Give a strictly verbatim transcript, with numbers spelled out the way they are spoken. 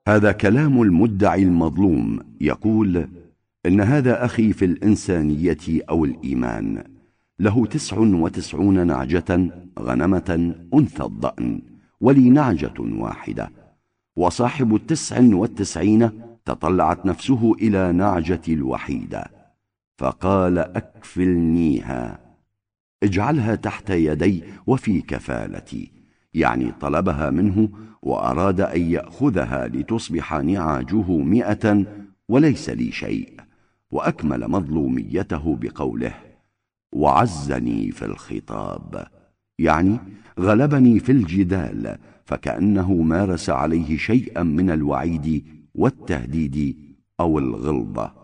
هذا كلام المدعي المظلوم، يقول: إن هذا أخي في الإنسانية أو الإيمان، له تسع وتسعون نعجة غنمة أنثى الضأن، ولي نعجة واحدة. وصاحب التسع والتسعين تطلعت نفسه إلى نعجة الوحيدة، فقال: أكفلنيها، اجعلها تحت يدي وفي كفالتي، يعني طلبها منه وأراد أن يأخذها لتصبح نعاجه مئة وليس لي شيء. وأكمل مظلوميته بقوله: وعزني في الخطاب، يعني غلبني في الجدال، فكأنه مارس عليه شيئا من الوعيد والتهديد أو الغلظة.